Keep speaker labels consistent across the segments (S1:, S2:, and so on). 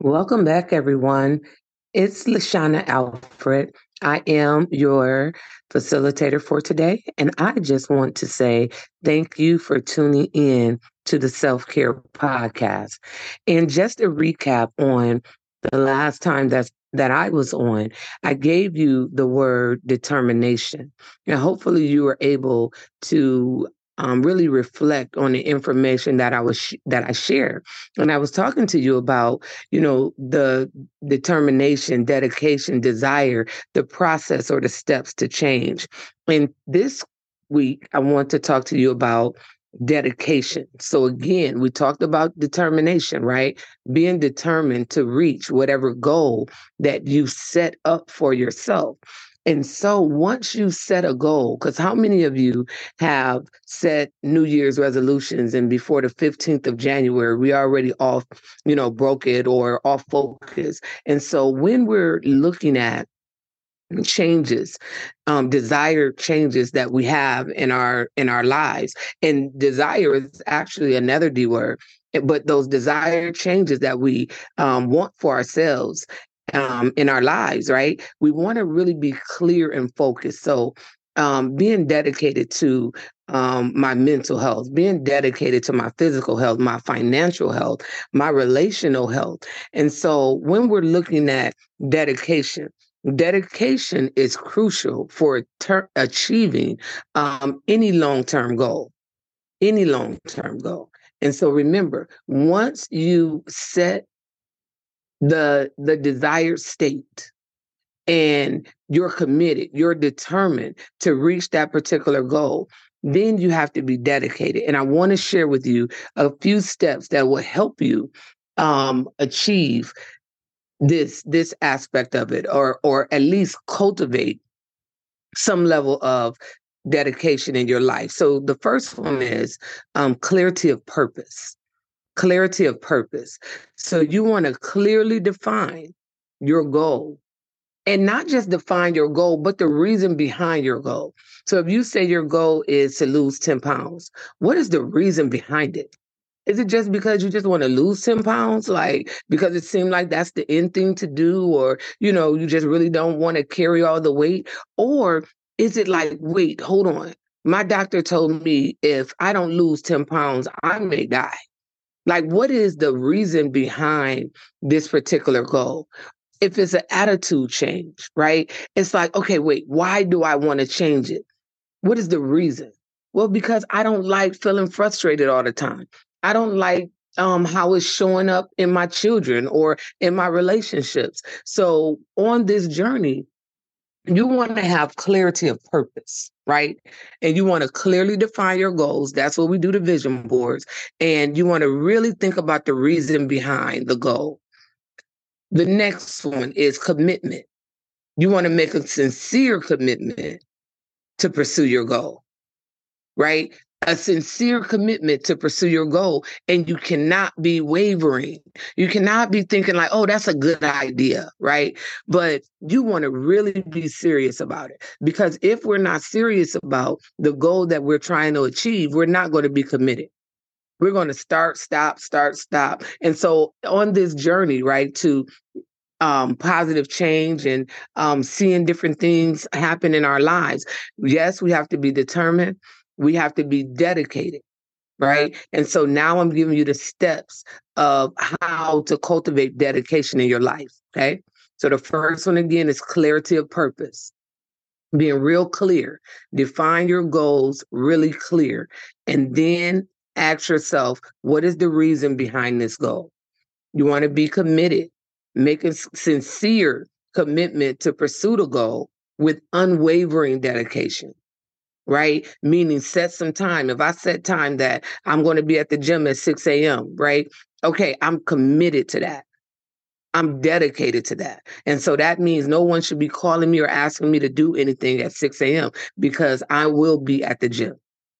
S1: Welcome back, everyone. It's Lashana Alfred. I am your facilitator for today, and I just want to say thank you for tuning in to the Self Care Podcast. And just a recap on the last time that I was on, I gave you the word determination, and hopefully you were able to really reflect on the information that I shared. And I was talking to you about, the determination, dedication, desire, the process or the steps to change. And this week, I want to talk to you about dedication. So, again, we talked about determination, right? Being determined to reach whatever goal that you set up for yourself. And so once you set a goal, because how many of you have set New Year's resolutions and before the 15th of January, we already off, broke it or off focus? And so when we're looking at changes, desired changes that we have in our lives, and desire is actually another D word, but those desired changes that we want for ourselves in our lives, right? We want to really be clear and focused. So being dedicated to my mental health, being dedicated to my physical health, my financial health, my relational health. And so when we're looking at dedication, dedication is crucial for achieving any long-term goal, any long-term goal. And so remember, once you set the desired state and you're committed, you're determined to reach that particular goal, then you have to be dedicated. And I want to share with you a few steps that will help you achieve this aspect of it, or at least cultivate some level of dedication in your life. So the first one is clarity of purpose. Clarity of purpose. So you want to clearly define your goal, and not just define your goal, but the reason behind your goal. So if you say your goal is to lose 10 pounds, what is the reason behind it? Is it just because you just want to lose 10 pounds? Like, because it seemed like that's the end thing to do, or, you just really don't want to carry all the weight? Or is it like, wait, hold on. My doctor told me if I don't lose 10 pounds, I may die. Like, what is the reason behind this particular goal? If it's an attitude change, right? It's like, okay, wait, why do I want to change it? What is the reason? Well, because I don't like feeling frustrated all the time. I don't like how it's showing up in my children or in my relationships. So on this journey, you want to have clarity of purpose, right? And you want to clearly define your goals. That's what we do the vision boards. And you want to really think about the reason behind the goal. The next one is commitment. You want to make a sincere commitment to pursue your goal, right? A sincere commitment to pursue your goal. And you cannot be wavering. You cannot be thinking like, oh, that's a good idea, right? But you want to really be serious about it. Because if we're not serious about the goal that we're trying to achieve, we're not going to be committed. We're going to start, stop, start, stop. And so on this journey, right, to positive change and seeing different things happen in our lives. Yes, we have to be determined. We have to be dedicated, right? And so now I'm giving you the steps of how to cultivate dedication in your life, okay? So the first one, again, is clarity of purpose. Being real clear. Define your goals really clear. And then ask yourself, what is the reason behind this goal? You want to be committed, make a sincere commitment to pursue the goal with unwavering dedication, right? Meaning set some time. If I set time that I'm going to be at the gym at 6 a.m., right? Okay, I'm committed to that. I'm dedicated to that. And so that means no one should be calling me or asking me to do anything at 6 a.m. because I will be at the gym.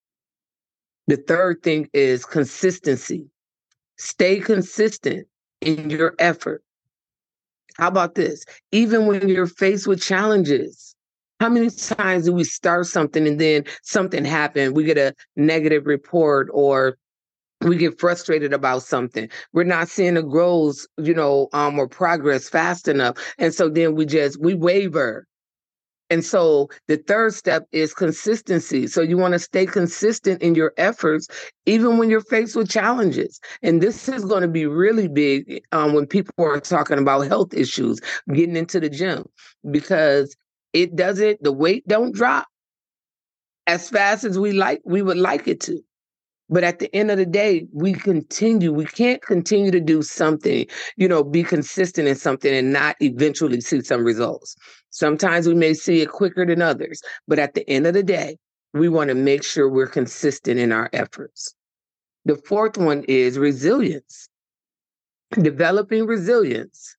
S1: The third thing is consistency. Stay consistent in your effort. How about this? Even when you're faced with challenges, how many times do we start something and then something happens? We get a negative report, or We get frustrated about something. We're not seeing the growth, or progress fast enough. And so then we waver. And so the third step is consistency. So you want to stay consistent in your efforts, even when you're faced with challenges. And this is going to be really big when people are talking about health issues, getting into the gym, because the weight don't drop as fast as we would like it to. But at the end of the day, we can't continue to do something, be consistent in something and not eventually see some results. Sometimes we may see it quicker than others, but at the end of the day, we want to make sure we're consistent in our efforts. The fourth one is resilience. Developing resilience.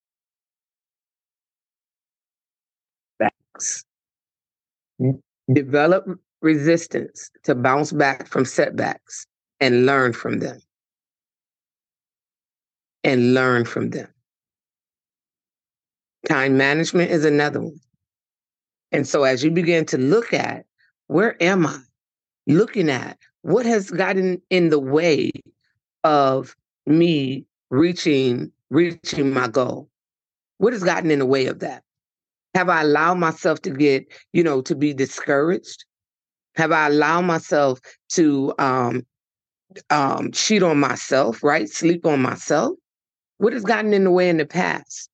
S1: Facts. Develop resistance to bounce back from setbacks and learn from them. And learn from them. Time management is another one. And so as you begin to look at, where am I? Looking at what has gotten in the way of me reaching my goal? What has gotten in the way of that? Have I allowed myself to get, to be discouraged? Have I allowed myself to cheat on myself, right? Sleep on myself? What has gotten in the way in the past?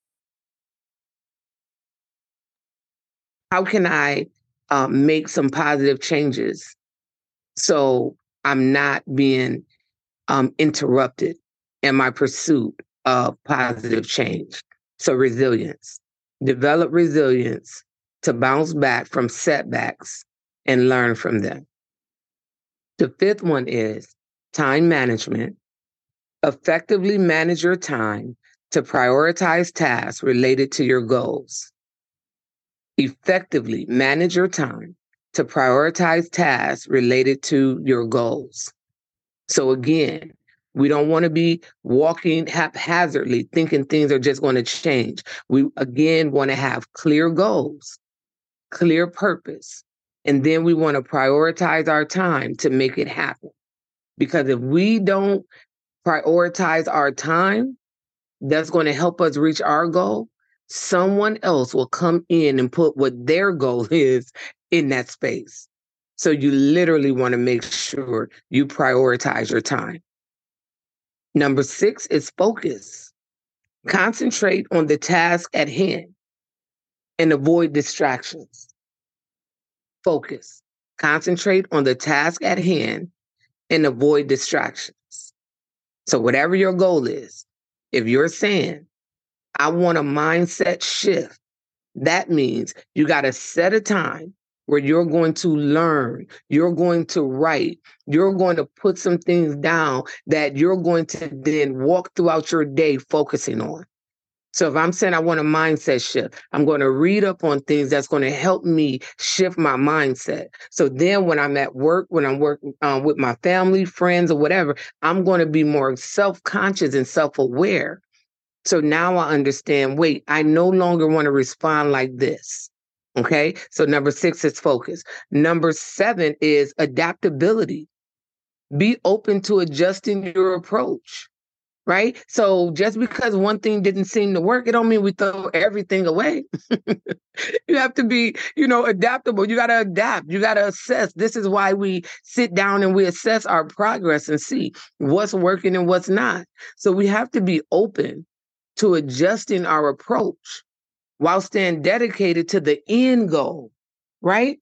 S1: How can I make some positive changes so I'm not being interrupted in my pursuit of positive change? So resilience. Develop resilience to bounce back from setbacks and learn from them. The fifth one is time management. Effectively manage your time to prioritize tasks related to your goals. Effectively manage your time to prioritize tasks related to your goals. So again, we don't want to be walking haphazardly thinking things are just going to change. We again want to have clear goals, clear purpose, and then we want to prioritize our time to make it happen. Because if we don't prioritize our time, that's going to help us reach our goal. Someone else will come in and put what their goal is in that space. So you literally want to make sure you prioritize your time. Number 6 is focus. Concentrate on the task at hand and avoid distractions. Focus. Concentrate on the task at hand and avoid distractions. So whatever your goal is, if you're saying, I want a mindset shift, that means you got to set a time where you're going to learn, you're going to write, you're going to put some things down that you're going to then walk throughout your day focusing on. So if I'm saying I want a mindset shift, I'm going to read up on things that's going to help me shift my mindset. So then when I'm at work, when I'm working with my family, friends, or whatever, I'm going to be more self-conscious and self-aware. So now I understand, wait, I no longer want to respond like this. Okay. So number 6 is focus. Number 7 is adaptability. Be open to adjusting your approach. Right. So just because one thing didn't seem to work, it don't mean we throw everything away. You have to be, adaptable. You got to adapt. You got to assess. This is why we sit down and we assess our progress and see what's working and what's not. So we have to be open to adjusting our approach while staying dedicated to the end goal, right?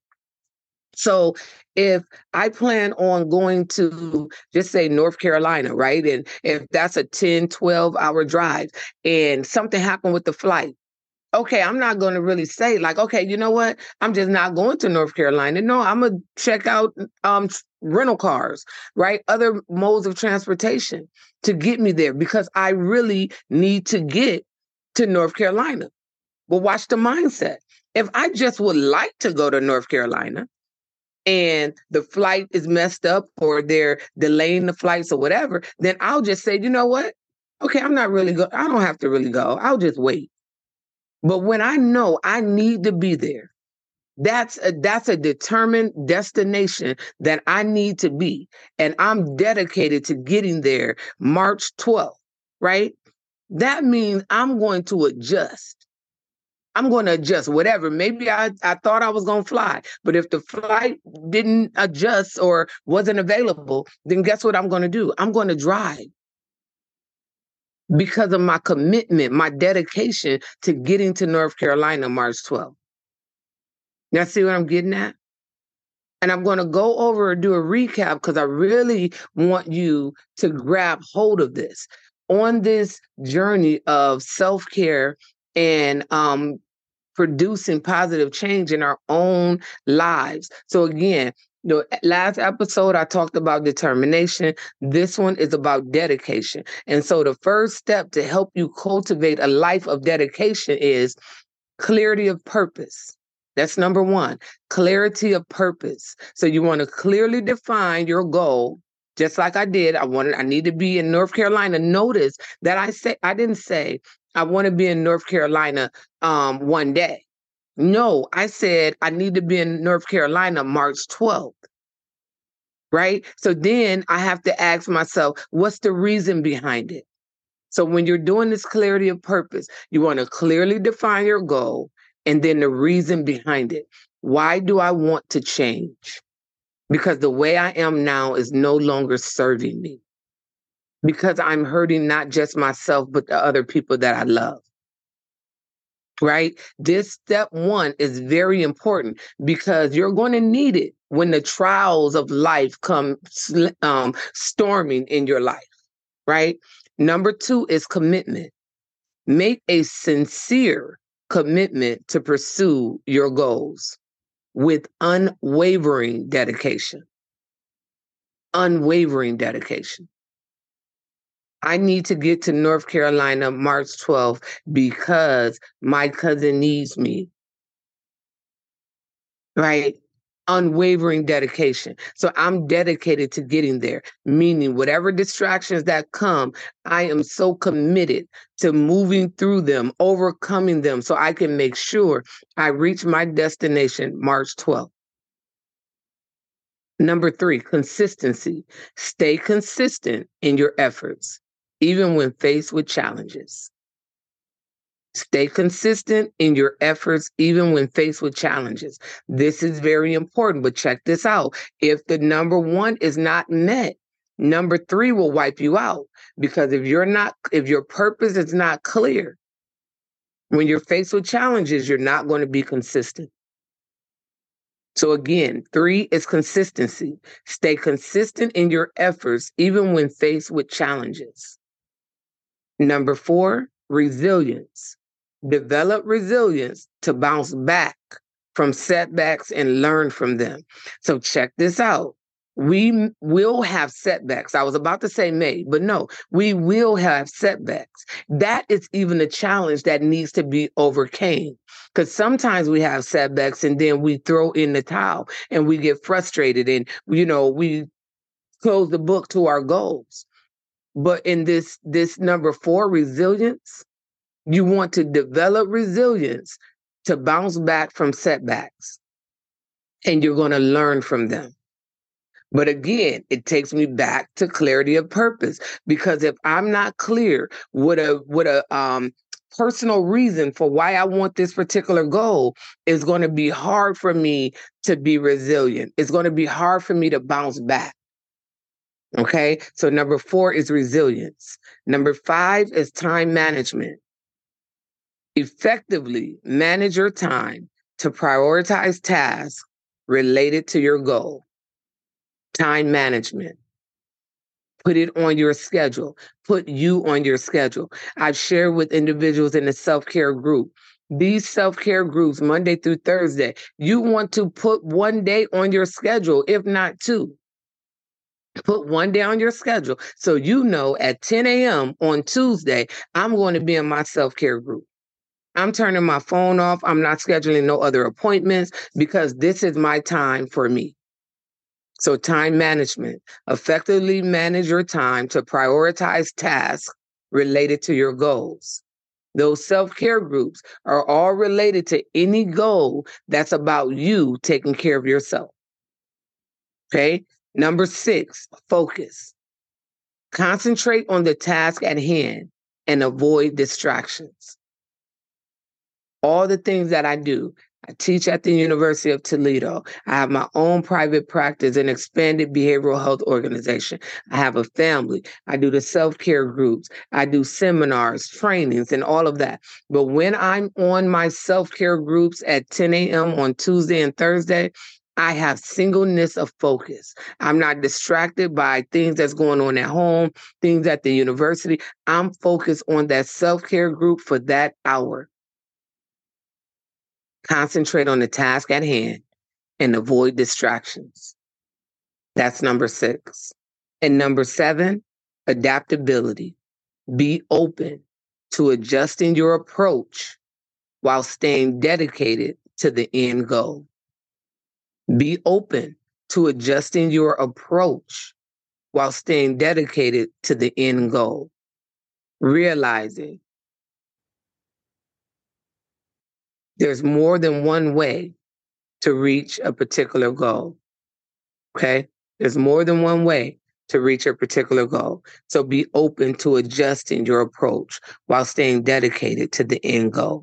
S1: So if I plan on going to, just say, North Carolina, right? And if that's a 10, 12-hour drive and something happened with the flight, okay, I'm not going to really say like, okay, you know what? I'm just not going to North Carolina. No, I'm going to check out rental cars, right? Other modes of transportation to get me there because I really need to get to North Carolina. But watch the mindset. If I just would like to go to North Carolina and the flight is messed up or they're delaying the flights or whatever, then I'll just say, you know what? Okay, I'm not really I don't have to really go. I'll just wait. But when I know I need to be there, That's a determined destination that I need to be. And I'm dedicated to getting there March 12th, right? That means I'm going to adjust. I'm going to adjust whatever. Maybe I thought I was going to fly, but if the flight didn't adjust or wasn't available, then guess what I'm going to do? I'm going to drive because of my commitment, my dedication to getting to North Carolina March 12th. Now, see what I'm getting at? And I'm going to go over and do a recap because I really want you to grab hold of this. On this journey of self care and producing positive change in our own lives. So, again, the last episode, I talked about determination. This one is about dedication. And so, the first step to help you cultivate a life of dedication is clarity of purpose. That's number one, clarity of purpose. So you want to clearly define your goal, just like I did. I need to be in North Carolina. Notice that I didn't say I want to be in North Carolina one day. No, I said I need to be in North Carolina March 12th. Right? So then I have to ask myself, what's the reason behind it? So when you're doing this clarity of purpose, you want to clearly define your goal and then the reason behind it. Why do I want to change? Because the way I am now is no longer serving me. Because I'm hurting not just myself, but the other people that I love. Right? This step one is very important because you're going to need it when the trials of life come storming in your life. Right? Number two is commitment. Make a sincere commitment to pursue your goals with unwavering dedication. Unwavering dedication. I need to get to North Carolina March 12th because my cousin needs me. Right? Unwavering dedication. So I'm dedicated to getting there, meaning whatever distractions that come, I am so committed to moving through them, overcoming them, so I can make sure I reach my destination March 12th. Number three, consistency. Stay consistent in your efforts, even when faced with challenges. Stay consistent in your efforts, even when faced with challenges. This is very important, but check this out. If the number one is not met, number three will wipe you out. Because if your purpose is not clear, when you're faced with challenges, you're not going to be consistent. So again, three is consistency. Stay consistent in your efforts, even when faced with challenges. Number four, resilience. Develop resilience to bounce back from setbacks and learn from them. So check this out. We will have setbacks. I was about to say may, but no, we will have setbacks. That is even a challenge that needs to be overcame. Because sometimes we have setbacks and then we throw in the towel and we get frustrated and, we close the book to our goals. But in this number four, resilience, you want to develop resilience to bounce back from setbacks, and you're going to learn from them. But again, it takes me back to clarity of purpose, because if I'm not clear what a personal reason for why I want this particular goal, is going to be hard for me to be resilient. It's going to be hard for me to bounce back. Okay, so number four is resilience. Number five is time management. Effectively manage your time to prioritize tasks related to your goal. Time management. Put it on your schedule. Put you on your schedule. I've shared with individuals in the self-care group. These self-care groups, Monday through Thursday, you want to put one day on your schedule, if not two. Put one day on your schedule so you know at 10 a.m. on Tuesday, I'm going to be in my self-care group. I'm turning my phone off. I'm not scheduling no other appointments because this is my time for me. So time management. Effectively manage your time to prioritize tasks related to your goals. Those self-care groups are all related to any goal that's about you taking care of yourself. Okay. Number 6, focus. Concentrate on the task at hand and avoid distractions. All the things that I do. I teach at the University of Toledo. I have my own private practice and expanded behavioral health organization. I have a family. I do the self-care groups. I do seminars, trainings, and all of that. But when I'm on my self-care groups at 10 a.m. on Tuesday and Thursday, I have singleness of focus. I'm not distracted by things that's going on at home, things at the university. I'm focused on that self-care group for that hour. Concentrate on the task at hand and avoid distractions. That's number 6. And number 7, adaptability. Be open to adjusting your approach while staying dedicated to the end goal. Be open to adjusting your approach while staying dedicated to the end goal. Realizing there's more than one way to reach a particular goal. Okay. There's more than one way to reach a particular goal. So be open to adjusting your approach while staying dedicated to the end goal.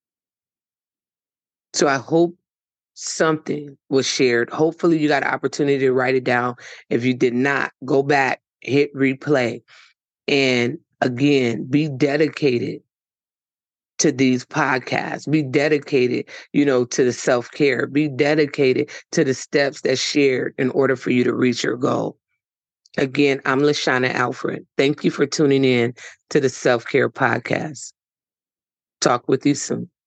S1: So I hope something was shared. Hopefully you got an opportunity to write it down. If you did not, go back, hit replay. And again, be dedicated to these podcasts. Be dedicated, to the self-care. Be dedicated to the steps that's shared in order for you to reach your goal. Again, I'm LaShana Alfred. Thank you for tuning in to the Self-Care Podcast. Talk with you soon.